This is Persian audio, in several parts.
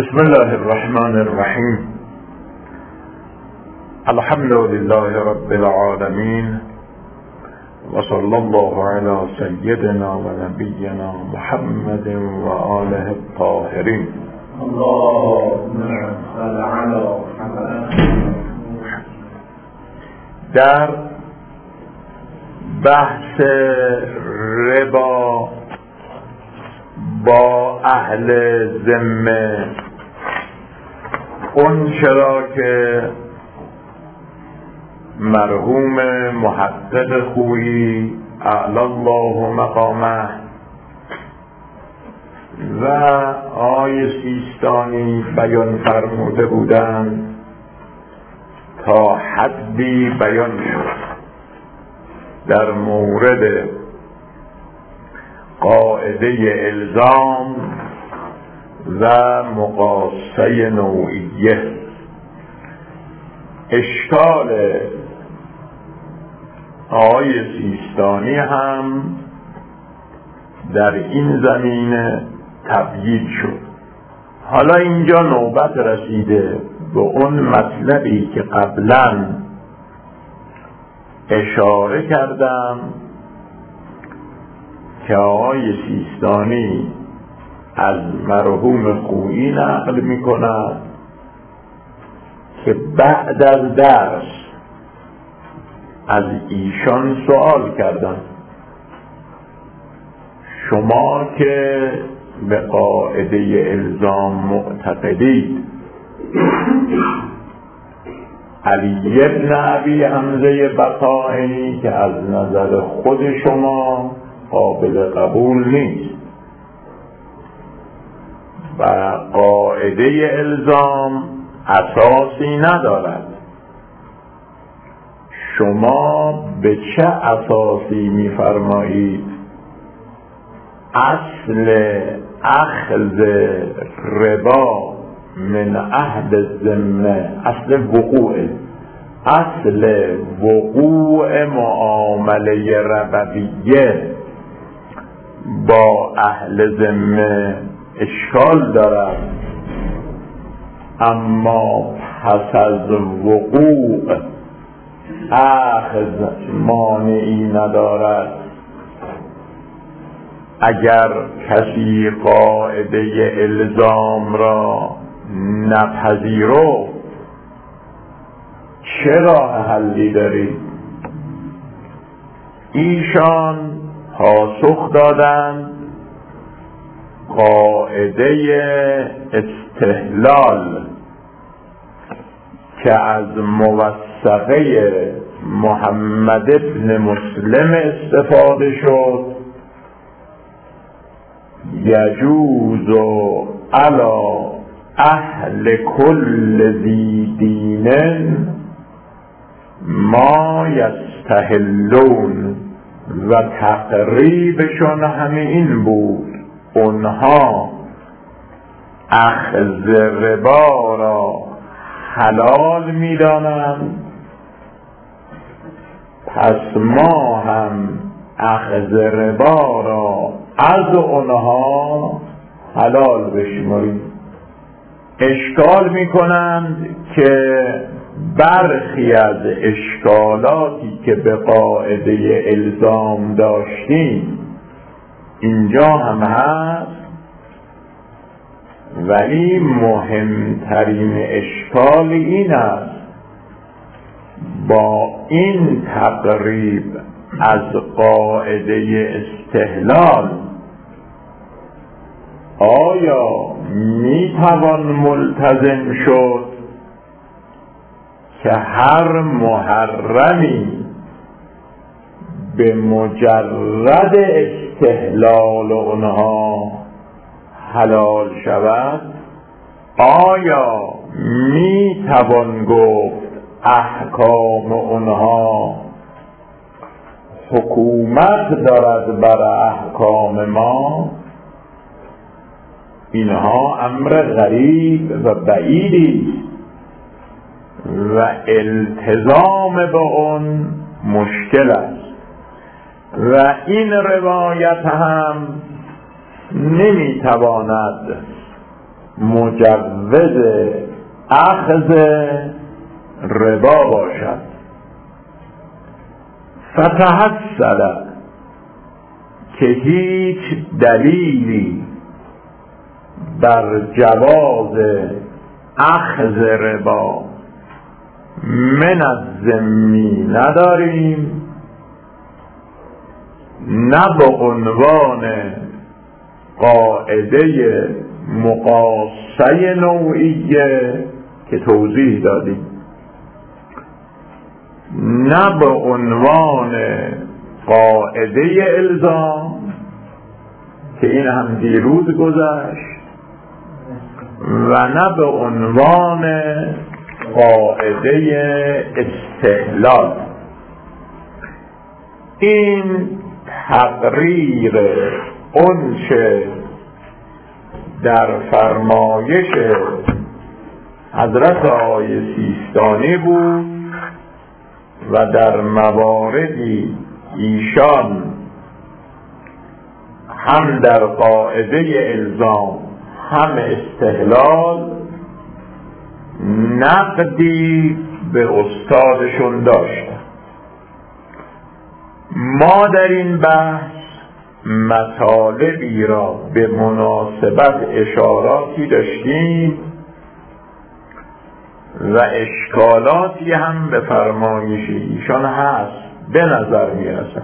بسم الله الرحمن الرحیم. الحمد لله رب العالمین و صلی الله علی سیدنا و نبینا محمد و آله الطاهرین. در بحث ربا با اهل ذمه، اون چرا که مرحوم محقق خویی اعلی الله مقامه و آقای سیستانی بیان فرموده بودند تا حدی بیان شد در مورد قاعده الزام و مقاسه نوعیه. اشکال آقای سیستانی هم در این زمینه تبیین شد. حالا اینجا نوبت رسیده به اون مطلبی که قبلا اشاره کردم که آقای سیستانی از مرحوم خویی نقل می کند که بعد از درس از ایشان سوال کردم شما که به قاعده الزام معتقدید، علی بن ابی حمزه بطائنی که از نظر خود شما قابل قبول نیست و قاعده الزام اساسی ندارد، شما به چه اساسی می‌فرمایید اصل اخذ ربا من عهد الذمه، اصل وقوع معامله ربویه با اهل ذمه اشکال دارد، اما پس از وقوع اخذ مانعی ندارد. اگر کسی قاعده الزام را نپذیرو چه راه حلی دارید؟ ایشان پاسخ دادند قاعده استحلال که از موثقه محمد ابن مسلم استفاده شد، یجوز علی اهل کل ذی دین ما یستحلون، و تقریبشون همین این بود، اونها اخذ ربا را حلال می‌دانند، پس ما هم اخذ ربا را از اونها حلال بشماریم. اشکال می‌کنند که برخی از اشکالاتی که به قاعده الزام داشتیم اینجا هم هست، ولی مهمترین اشکال این است با این تقریب از قاعده استحلال آیا میتوان ملتزم شد که هر محرمی به مجرد استحلال اونها حلال شود؟ آیا میتوان گفت احکام اونها حکومت دارد بر احکام ما؟ اینها امر غریب و بعیدی و التزام به اون مشکل است و این روایت هم نمیتواند مجوز اخذ ربا باشد. فتحصل که هیچ دلیلی بر جواز اخذ ربا من الذمی نداریم، نه به عنوان قاعده مقاسه نوعیه که توضیح دادیم، نه به عنوان قاعده الزام که این هم دیروز گذشت، و نه به عنوان قاعده استحلال. این تقریر اونچه در فرمایش حضرت آقای سیستانی بود و در مواردی ایشان هم در قاعده الزام هم استحلال نقدی به استادشون داشتن. ما در این بحث مطالبی را به مناسبت اشاراتی داشتیم و اشکالاتی هم به فرمایش ایشان هست به نظر می رسد.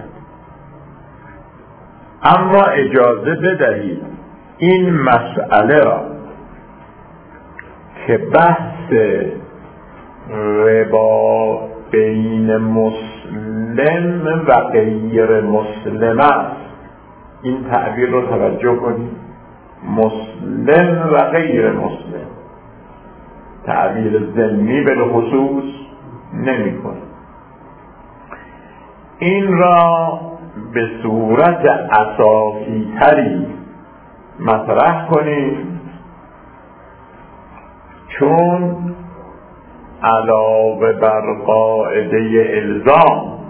اما اجازه بدهید این مسئله را که بحث ربا بین مسلم و غیر مسلم است، این تعبیر رو توجه کنید، مسلم و غیر مسلم، تعبیر ضمنی به خصوص نمی کنید. این را به صورت اساسی تری مطرح کنید، چون علاوه بر قاعده الزام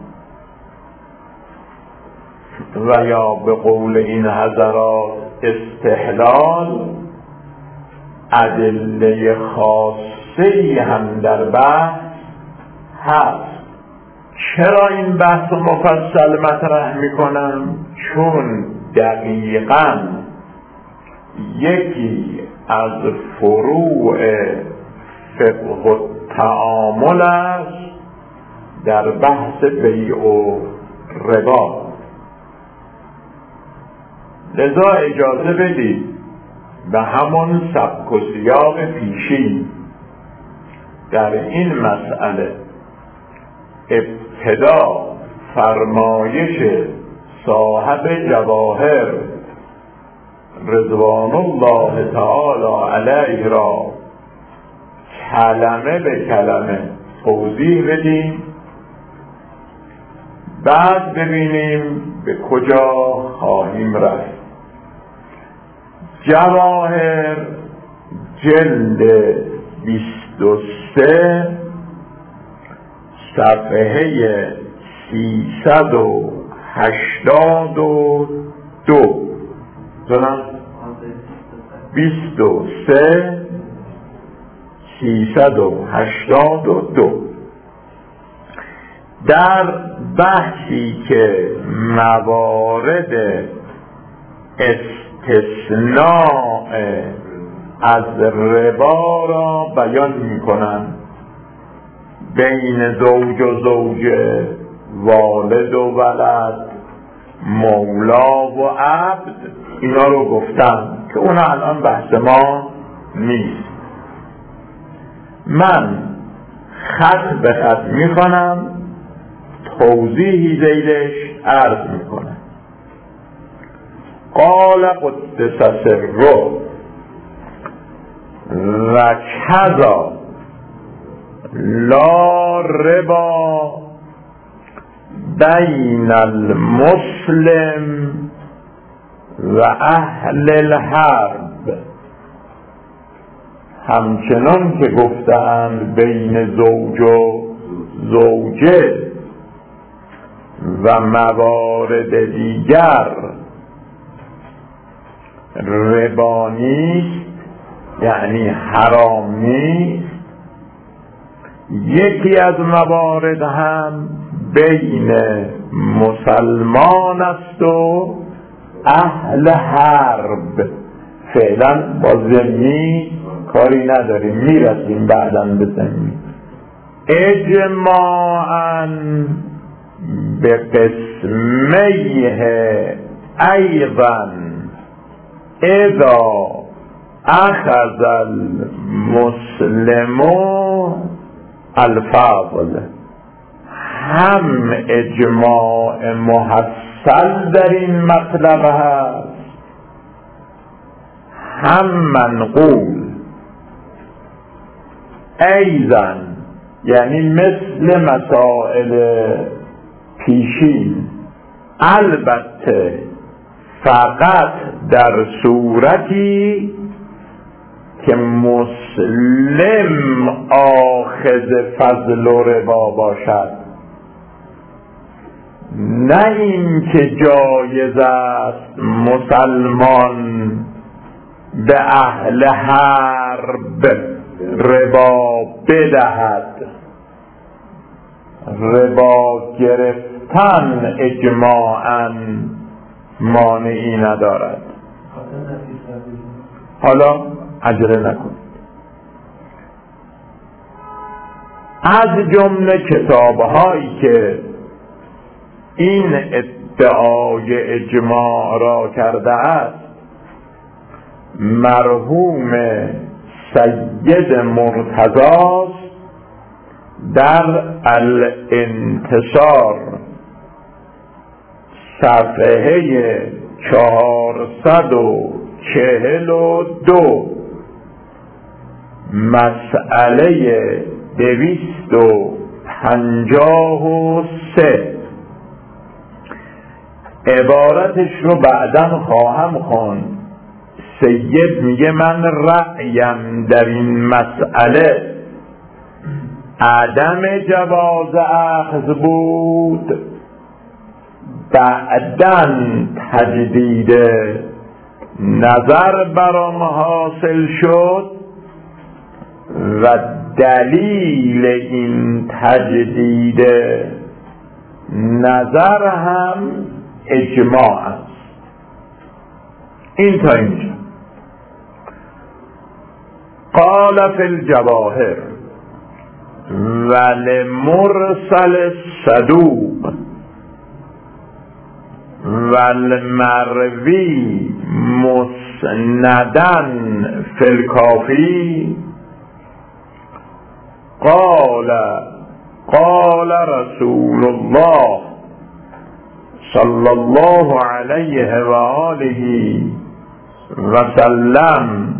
و یا به قول این حضرات استحلال، ادله خاصه‌ای هم در بحث هست. چرا این بحث مفصل مطرح میکنم؟ چون دقیقاً یکی از فروع فقه التعامل است در بحث بیع و ربا. لذا اجازه بدید به همون سبک و سیاق پیشی در این مسئله ابتدا فرمایش صاحب جواهر رضوان الله تعالی علیه را کلمه به کلمه توضیح بدیم، بعد ببینیم به کجا خواهیم رفت. جواهر جلد 23 صفحه 382 جناب 23 382 در بحثی که موارد استثناء از ربا را بیان می‌کنند، بین زوج و زوجه، والد و ولد، مولا و عبد، اینا رو گفتم که اونا الان بحث ما نیست. من خط به خط میخوانم، توضیحی زیدش عرض میکنم. قال قدس سره و کذا لا ربا بین المسلم و اهل الحرب، همچنان که گفتند بین زوج و زوجه و موارد دیگر ربا نیست، یعنی حرام نیست. یکی از موارد هم بین مسلمان است و اهل حرب. فعلا با ذمی کاری نداریم، میرسیم بعداً به ذمی. اجماعاً به قسمیه ایضاً اذا اخذ المسلم الفضل. هم اجماع محصل در این مطلب هست، هم منقول. ایضاً یعنی مثل مسائل پیشین، البته فقط در صورتی که مسلم آخذ فضل و ربا باشد، نه این که جایز است مسلمان به اهل حرب ربا بدهد. ربا گرفتن اجماعاً مانعی ندارد. حالا عجله نکن. از جمله کتاب‌هایی که این ادعای اجماع را کرده است مرحوم سید مرتضی در الانتصار صفحه 442 مسئله 253 عبارتش رو بعداً خواهم خواند. سید میگه من رأیم در این مسئله عدم جواز اخذ بود، بعداً تجدید نظر برام حاصل شد و دلیل این تجدید نظر هم اجماع است. این تا اینجا. قال فی الجواهر ولمرسل الصدوق والمروی مسندن فی الکافی قال رسول الله صلی الله علیه و آله و سلم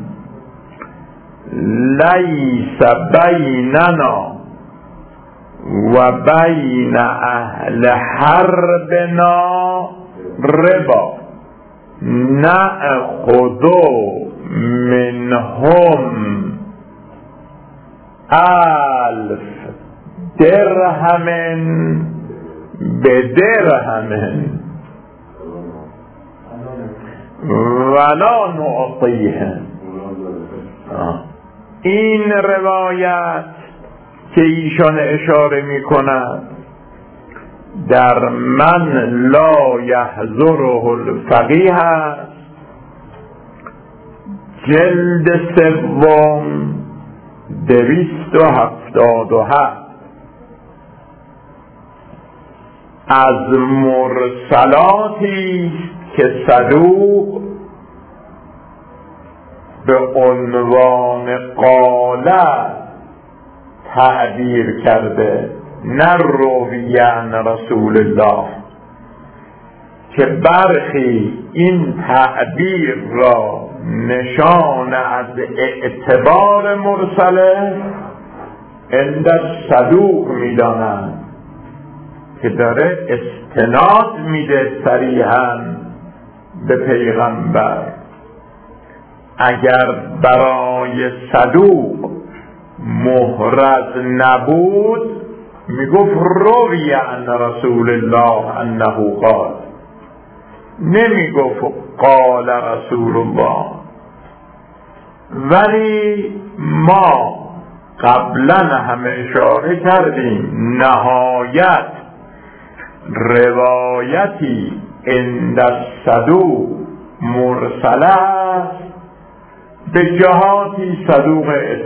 لیس بیننا و بین اهل حربنا ربا نأخذ منهم 1000 درهم بدرهم ولا نعطیهم. این روایت که ایشان اشاره می کند در من لا یحضره الفقیه است، جلد 3 277 از مرسلاتی که صدوق به عنوان قاله تعبیر کرده، نه رویان رسول الله، که برخی این تعبیر را نشان از اعتبار مرسله عند صدوق می‌دانند که داره استناد میده صریحاً به پیغمبر. اگر برای صدوق محرز نبود میگفت روی عن رسول الله انه قال، نمیگفت قال رسول الله. ولی ما قبلا هم اشاره کردیم نهایت روایتی عند الصدوق مرسل است، به جهاتی صدوق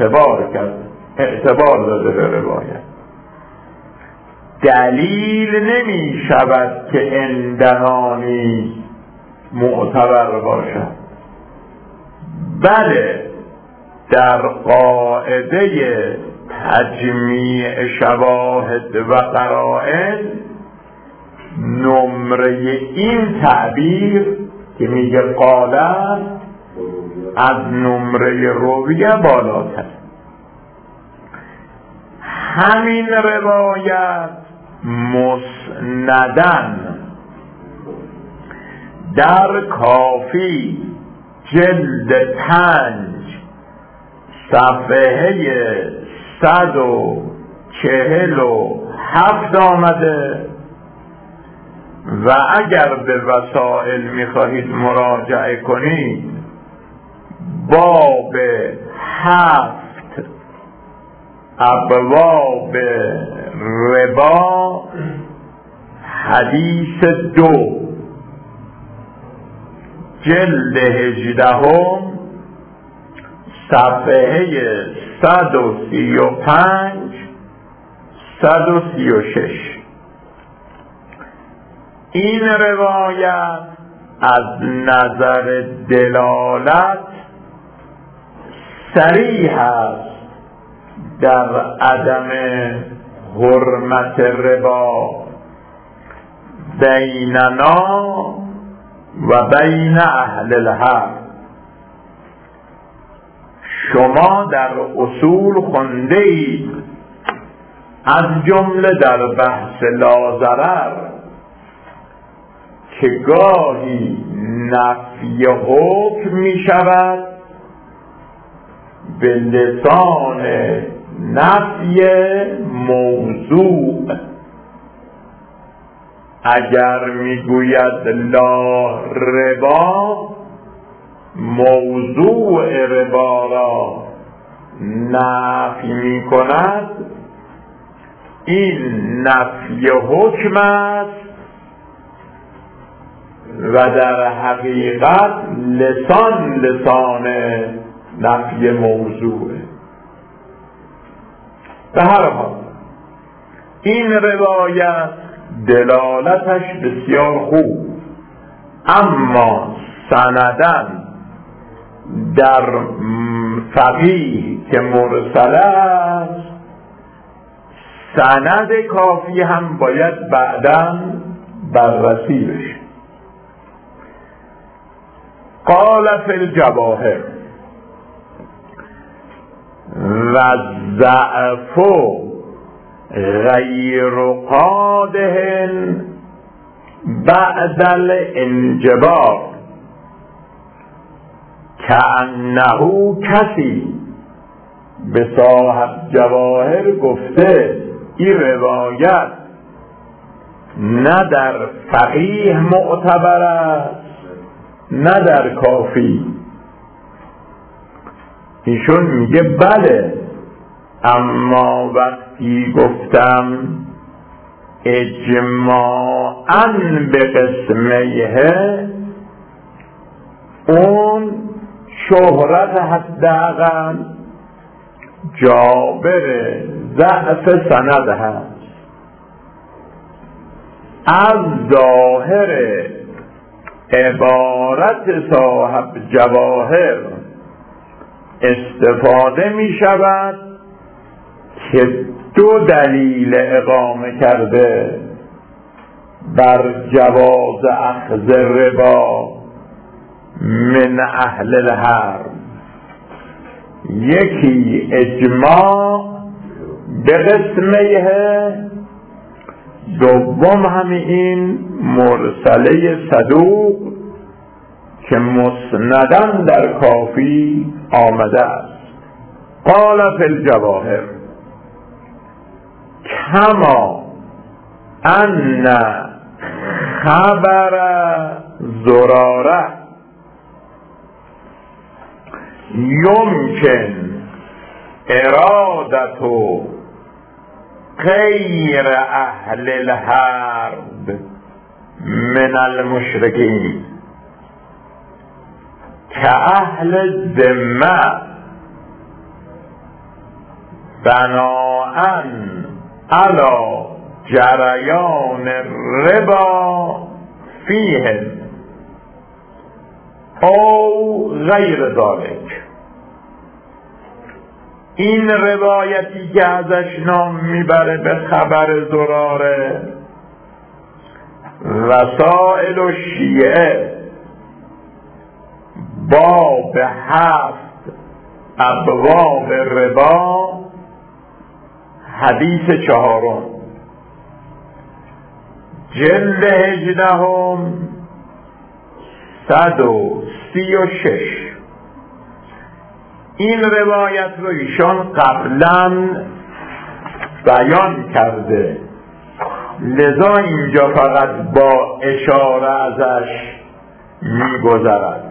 اعتبار داده به روایت. دلیل نمی شود که عندنانی معتبر باشد. بله، در قاعده تجمیع شواهد و قرائن نمره این تعبیر که میگه قاله از نمره رویه بالاتر. همین روایت مسندن در کافی جلد 5 صفحه 147 آمده و اگر به وسائل میخواهید مراجعه کنید باب 7 ابواب ربا حدیث 2 جلد 18 صفحه 135 136. این روایت از نظر دلالت صریح است در عدم حرمت ربا بیننا و بین اهل الحق. شما در اصول خونده اید، از جمله در بحث لاضرر، که گاهی نفی حکم می شود به لسان نفی موضوع. اگر میگوید لا ربا، موضوع ربا را نفی می کند، این نفی حکم است و در حقیقت لسان نفی موضوعه. به هر حال این روایت دلالتش بسیار خوب، اما سندن در فقیه که مرسل است، سند کافی هم باید بعداً بررسی بشه. قال فی الجواهر و ضعف غیر قادح بعد الانجبار، کأنه کسی به صاحب جواهر گفته این روایت نه در فقیه معتبر است نه در کافی. ایشون میگه بله، اما وقتی گفتم اجماعاً به قسمیه، اون شهرت حداقل جابر ضعف سند هست. از ظاهر عبارت صاحب جواهر استفاده می شود که دو دلیل اقامه کرده بر جواز اخذ ربا من اهل الحرم. یکی اجماع به قسمیه، دوم همین مرسله صدوق که مسندن در کافی آمده است. قال فی الجواهر کما ان خبر زراره یمکن ارادت غیر اهل الحرب من المشرکین که اهل الذمه بناءً علی جریان الربا فیهم او غیر ذلک. این روایتی که ازش نام میبره به خبر زراره، رسائل و شیعه باب 7 ابواب ربا حدیث 4 جلد 18 136. این روایت رو ایشان قبلا بیان کرده، لذا اینجا فقط با اشاره ازش میگذرد.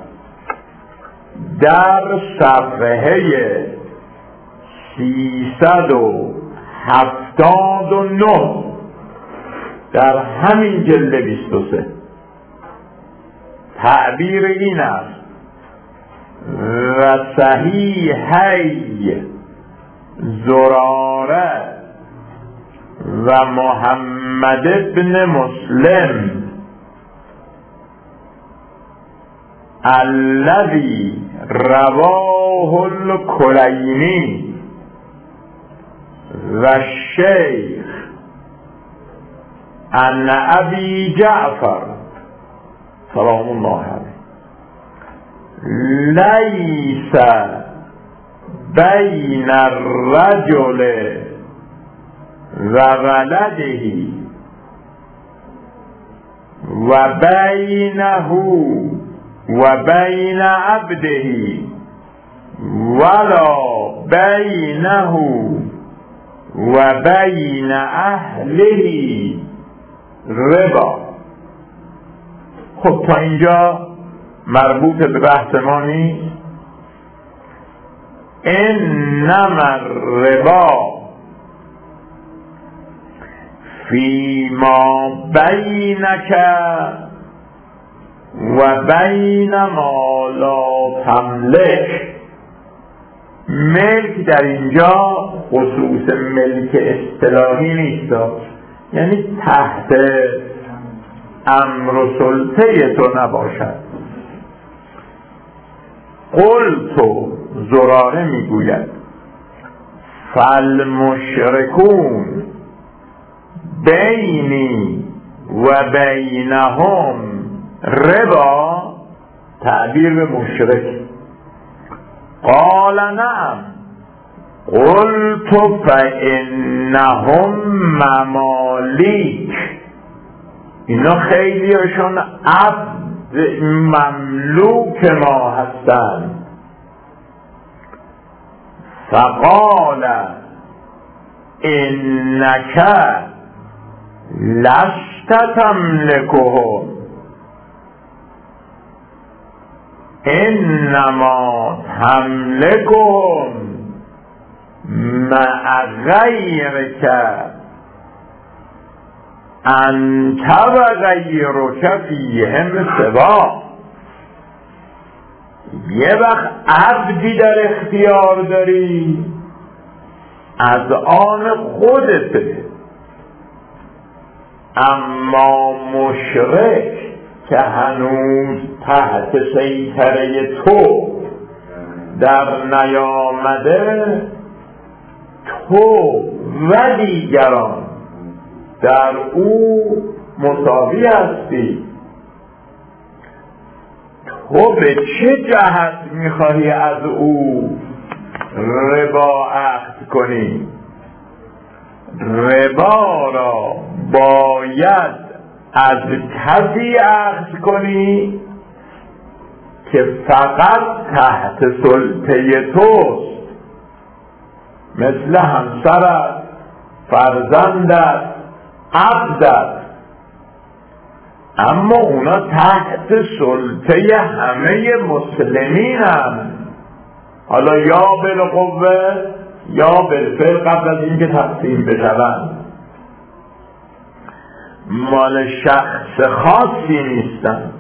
در صفحه 379 در همین جلد 23 تعبیر این است: و صحیحی زراره و محمد ابن مسلم الذی رواه الکلینی و شیخ عن ابی جعفر سلام الله علیه لیس بین الرجل و ولده و بینه و بین عبده ولا بینه و بین اهله ربا. خب تا اینجا مربوط به بحث ما نیست. انما الربا فیما بینک و بین ما لا تملک. ملک در اینجا خصوص ملک اصطلاحی نیست، یعنی تحت امر و سلطه تو نباشد. قلتو زراره میگوید فالمشرکون بینی و بینهم ربا، تعبیر به مشرک. قال نعم. قلت فانهم ممالیک، اینا خیلی هاشون عبد مملوک ما هستند. فقال انک لست تملکهم انما تملکهم مع غیرک انت و غیرک فیهم سوا. یه وقت عبدی در اختیار داری از آن خودته، اما مشرک که هنوز تحت سیطره تو در نیامده، تو و دیگران در او مساوی هستی. تو به چه جهت میخواهی از او ربا عقد کنی؟ ربا را باید از کسی عقد کنی که فقط تحت سلطه توست، مثل همسرت، فرزندت، عبدت. اما اونا تحت سلطه همه مسلمین هم، حالا یا بالقوه یا بالفعل قبل از اینکه تقسیم بشوند، مال شخص خاصی نیستن.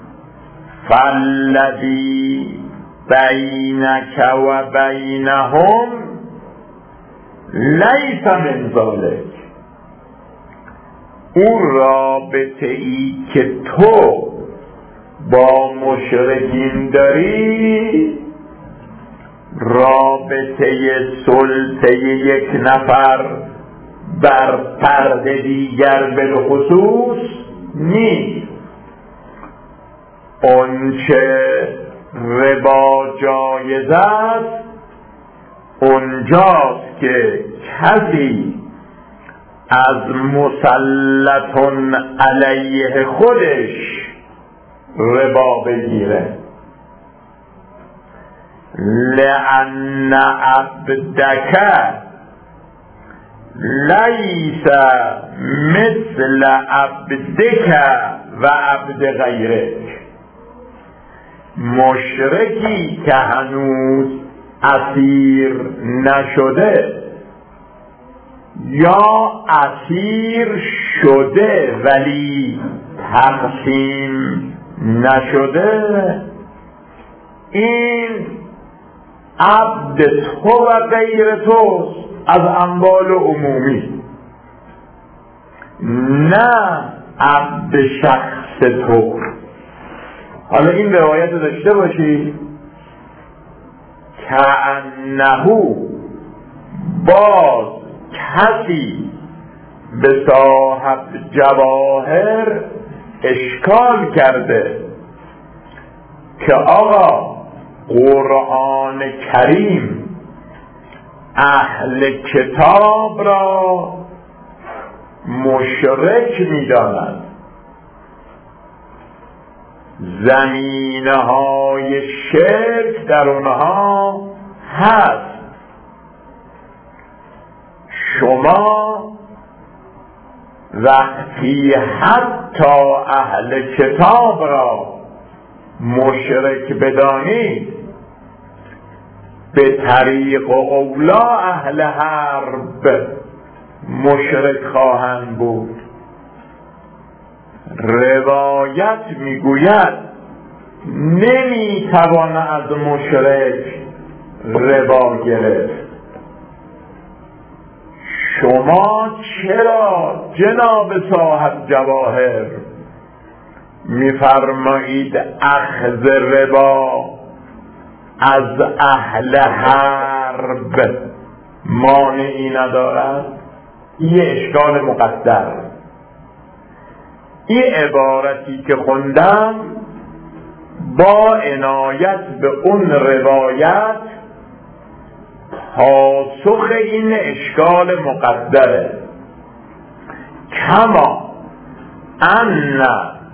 فالذی بینک و بینهم لیس من ذلک، اون رابطه ای که تو با مشرکین داری رابطه سلطه یک نفر بر فرد دیگر بالخصوص نیست. اون چه ربا جایز است اونجاست که کسی از مسلط علیه خودش ربا بگیره. لأن عبدک لیس مثل عبدک و عبد غیرک، مشرکی که هنوز اسیر نشده یا اسیر شده ولی تقسیم نشده، این عبد تو و غیر توست از اموال عمومی، نه عبد شخص تو. حالا این روایت رو داشته باشی کأنه باز کسی به صاحب جواهر اشکال کرده که آقا قرآن کریم اهل کتاب را مشرک می‌داند، زمینه‌های شرک در اونها هست، شما وقتی حتی اهل کتاب را مشرک بدانید به طریق اولا اهل حرب مشرک خواهند بود. روایت میگوید نمیتوان از مشرک ربا گرفت. شما چرا جناب صاحب جواهر میفرمایید اخذ ربا از اهل حرب مانعی ندارد؟ یه اشکال مقدر. این عبارتی که خوندم با عنایت به اون روایت پاسخ این اشکال مقدره. کما ان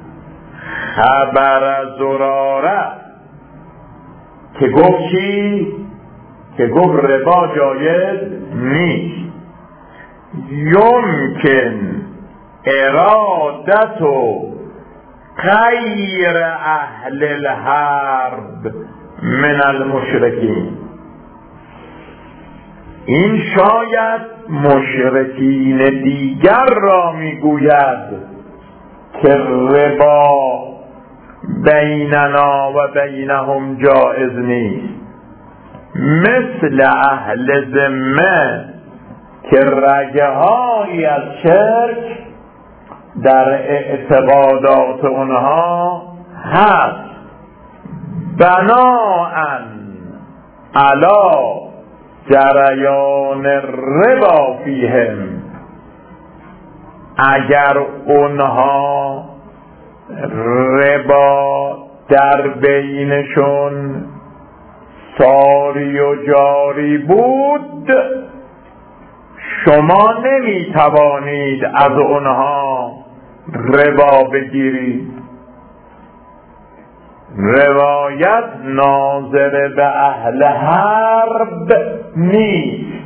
خبر زراره که گفت چی؟ که گفت ربا جایز نیست. یمکن ارادت و غیر اهل الحرب من المشرکین، این شاید مشرکین دیگر را میگوید که ربا بیننا و بینهم جائز نیست، مثل اهل ذمه که رگه‌هایی از شرک در اعتقادات اونها هست، بناءً علی جریان ربا فیهم، اگر اونها ربا در بینشون ساری و جاری بود، شما نمی توانید از اونها ربا بگیرید. روایت ناظر به اهل حرب نیست.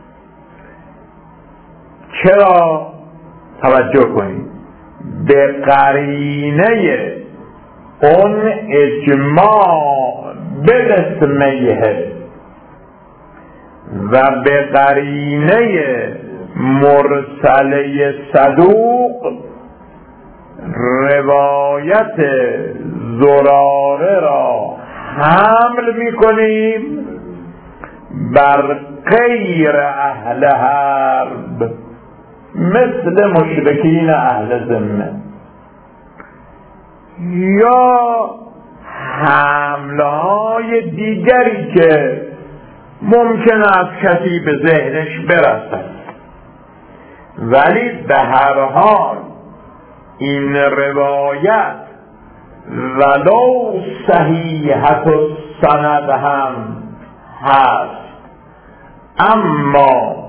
چرا؟ توجه کنید، به قرینه اون اجماع به قسمیه، و به قرینه مرسله صدوق روایت زراره را حمل میکنیم بر غیر اهل حرب مثل مشرکین اهل ذمه، یا حملهای دیگری که ممکن است کسی به ذهنش برسد، ولی به هر حال این روایت ولو صحیحت السند هم هست، اما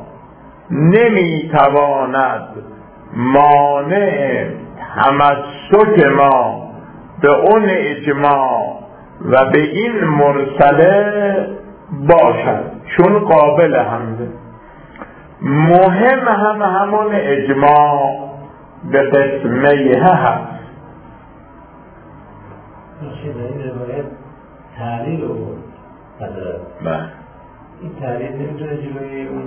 نمیتواند مانع تمسک ما به اون اجماع و به این مرسله باشد، چون قابل حمله. مهم همون اجماع به قسمه هست. این روایت تعلیل رو حضرت این تعلیل نمیتونه جلوی اون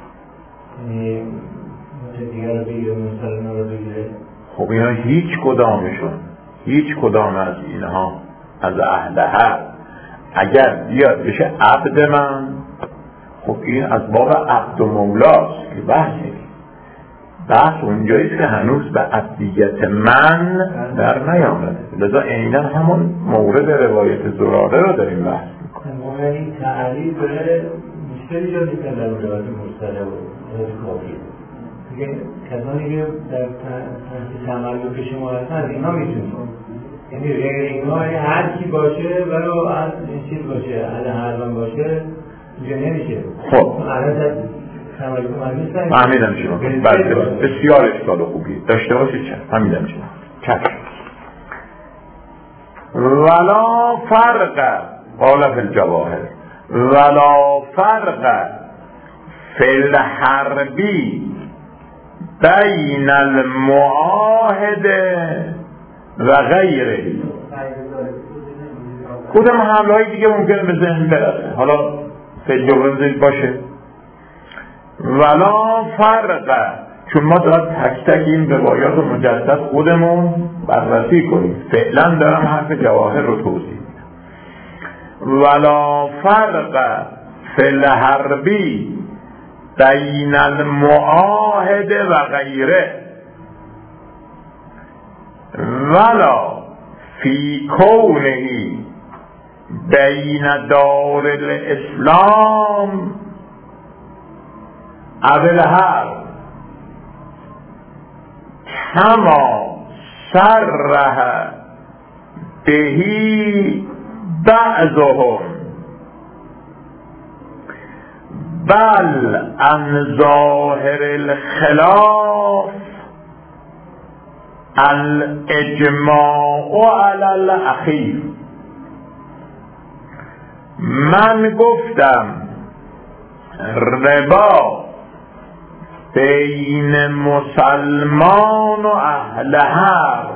دیگر رو بگیره، مسلمان رو بگیره. خب اینا هیچ کدام از اینها از اهل حق اگر بیاد بشه عبد من، خب این از باب عبد و مولاست که بحث اونجاییست که هنوز به عبدیت من در نیامده، لذا عیناً همون مورد روایت زراره رو داریم بحث میکنیم. این تعلیل داره مشکلی ایجاد میکنه در روایت مرسله و روایت کافی. دیگه کسانی که در تمرکز که شما هستن از اینا میتونیم، یعنی غیر اینا هر کی باشه ولو از این چیز باشه، اهل حربم باشه اینجا نمیشه. خب فهمیدم شما بسیار اشکال خوبی داشته باشید. چه فهمیدم شما ولا فرق قال فی الجواهر ولا فرق فی الحربی بین المعاهد و غیره. کدام حمله های دیگه ممکنه به ذهن برسه، حالا فیلجوزید باشه. ولا فرق، چون ما دارد تک تک این روایات و مجدد خودمون بررسی کنیم، فعلا دارم حرف جواهر رو توضیح میدم. ولا فرق فی الحربی بین المعاهد و غیره ولا فی کونه بین دار الاسلام اول حرب کما صرح بهی بعضهم بل عن ظاهر الخلاف الاجماع علی الاخیر. من گفتم ربا بین مسلمان و اهل حرب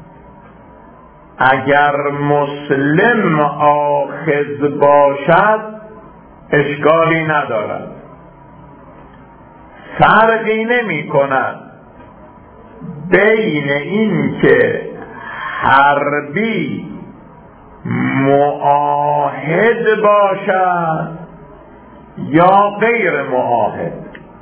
اگر مسلم آخذ باشد اشکالی ندارد، فرقی نمی کند بین این که حربی معاهد باشد یا غیر معاهد.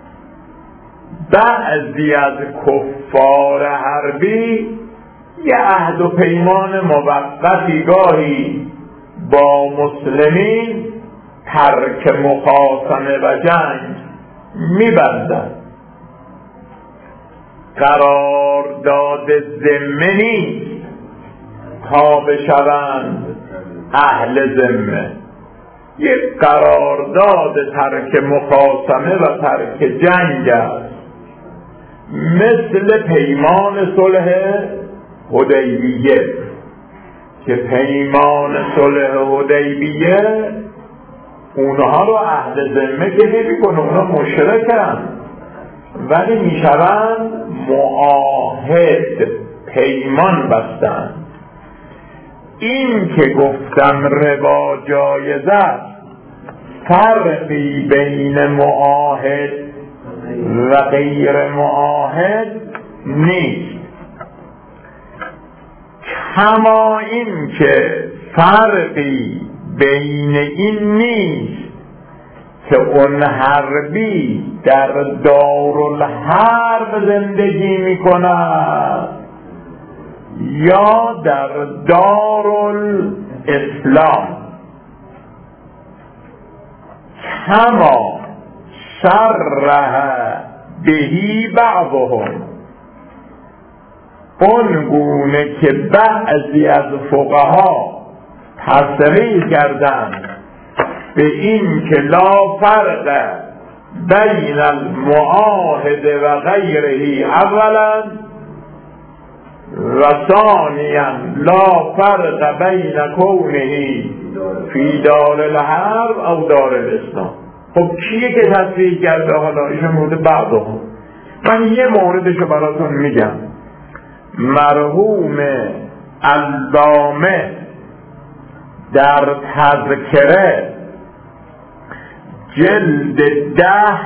بعضی از کفار حربی یه عهد و پیمان موقتی گاهی با مسلمین ترک مخاصمه و جنگ می‌بندند. قرارداد ذمه نیست تا بشوند اهل ذمه، یک قرارداد ترک مخاصمه و ترک جنگ است، مثل پیمان صلح حدیبیه که پیمان صلح حدیبیه اونها رو اهل ذمه که نمی‌کنه، اونها مشرکن ولی میشوند معاهد، پیمان بستن. این که گفتم ربا جایز است فرقی بین معاهد و غیر معاهد نیست، کما این که فرقی بین این نیست که اون حربی در دارالحرب زندگی میکند یا در دارالاسلام، کما صرح بهی بعضهم، اون گونه که بعضی از فقها تصریح کردند به این که لا فرق بین المعاهد و غیره اولا و ثانیا لا فرق بین کونه فی دار الحرب او دار الاسلام. خب کیه که تصریح کرده؟ حالا ایشون مورد بعضهم. من یه موردشو براتون میگم. مرحوم علامه در تذکره جلد 10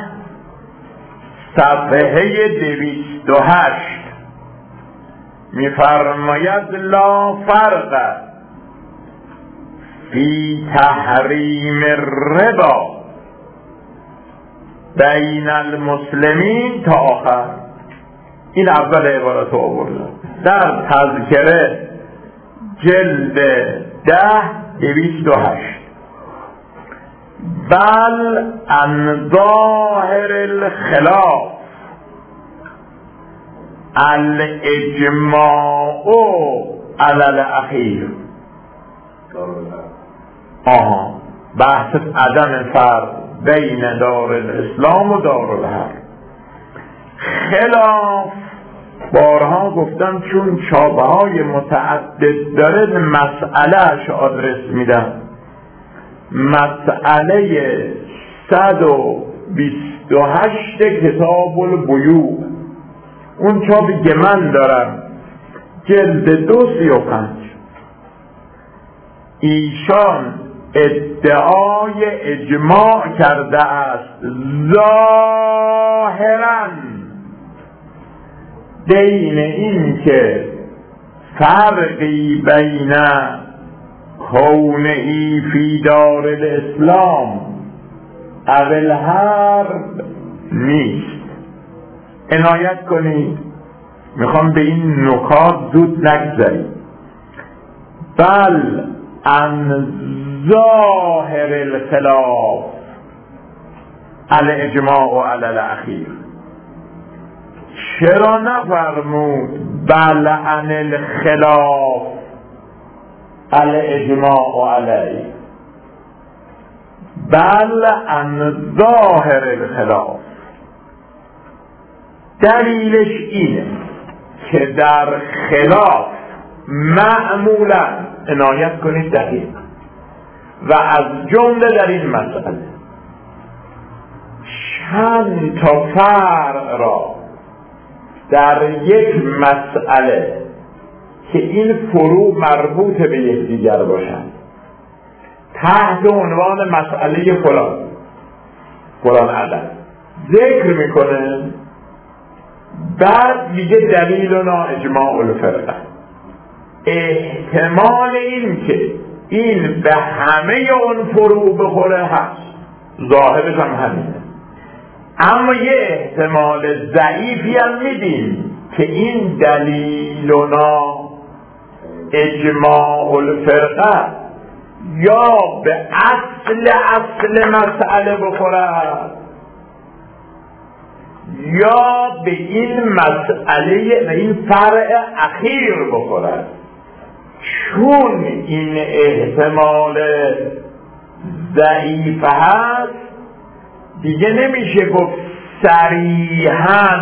صفحه 208 میفرماید لا فرق فی تحریم الربا بین المسلمین تا آخر. این اول عبارت آورده در تذکره جلد 10 208. بل عن ظاهر الخلاف الاجماع علی الاخیر. بحث عدم فرق بین دار الاسلام و دار الحرب. خلاف بارها گفتم چون شابه های متعدد داره مسئلهش آدرس میدم. مسئله 128 کتاب البیوع، اون چاپی که من دارم جلد 235. ایشان ادعای اجماع کرده است ظاهراً بین این که فرقی بین کونهی فی دار الاسلام او الحرب نیست. عنایت کنید، میخوام به این نکات زود نگذاریم. بل عن ظاهر الخلاف الاجماع علی الاخیر. چرا نفرمود بل عن الخلاف الاجماع علیه؟ بل عن ظاهر الخلاف. دلیلش اینه که در خلاف معمولا، عنایت کنید دقیق، و از جمله در این مسئله چند تا فرق را در یک مسئله که این فروع مربوط به یکدیگر باشند تحت عنوان مسئله فلان عدد ذکر میکنه، بعد میگه دلیلنا اجماع الفرقه. احتمال این که این به همه اون فروع بخوره هست، ظاهرش هم همینه، اما یه احتمال ضعیفی هم میدیم که این دلیلنا اجماع الفرقه یا به اصل مسئله بخوره یا به این مسئله و این فرع اخیر بخوره. چون این احتمال ضعیف هست دیگه نمیشه گفت صریحاً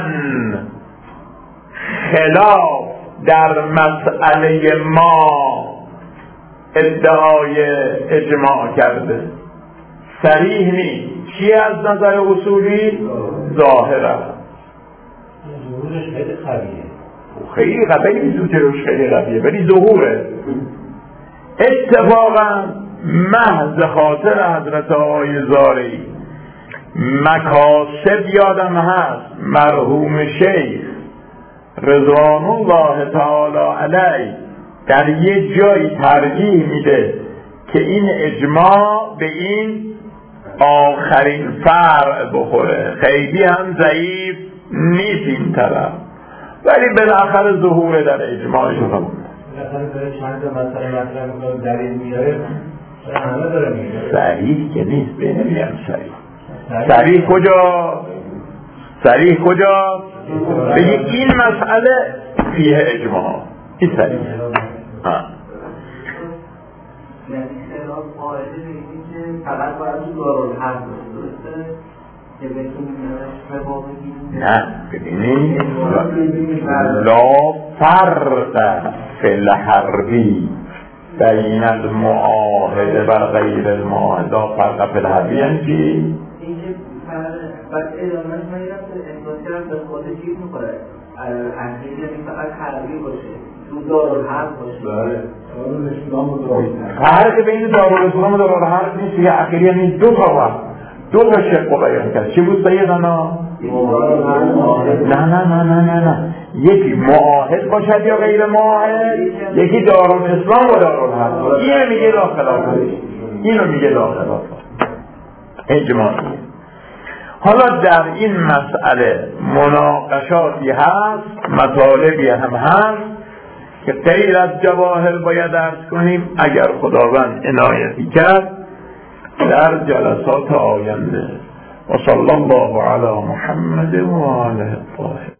خلاف در مسئله ما ادعای اجماع کرده. صریح نیست. چی از نظر اصولی؟ ظاهره. ظهورش خیلی قویه. خیلی قویه، ظهورش خیلی قویه ولی ظهوره. اتفاقا محض خاطر حضرت آقای زارعی مکاسب یادم هست مرحوم شیخ رضوان الله تعالی علیه در یه جایی ترجیح میده که این اجماع به این آخرین فرع بخوره، خیلی هم ضعیف نیست این طرف، ولی بالاخره ظهور در اجماع شده بود. بالاخره داره چند تا مسئله مطرح میکنه دلیل میاره، همه داره میاره. صریح که نیست، به نمیگم صریح کجا؟ صریح کجا؟ بگی این مسئله فیه اجماع، این صریح. یعنی خلاف قاعده بگیم که فقط باید تو دارالحرب درسته که بتونیم ربا بگیریم؟ نه ببینید لا فرق فی الحربی بین المعاهد و غیر المعاهد، لا فرق فی الحربی یعنی چی؟ این که بعد ادامهش من یه احساس کردم به خود چیز میخوره اصلی یعنی فقط حربی باشه تو دارالحرب باشه. فرق بین دارالاسلام و دارالحرب نیست که اخیری نیست، دو تا شق بیان کرد. چی بود سیدنا؟ نه یکی معاهد باشد یا غیر معاهد، یکی دارالاسلام و دارالحرب. اینو میگه لا خلاف، اینو میگه لا خلاف اجماعی. حالا در این مسئله مناقشاتی هست، مطالبی هم هست که غیر از جواهر باید عرض کنیم اگر خداوند عنایتی کرد در جلسات آینده. و صلی الله علی محمد و آله الطاهرین.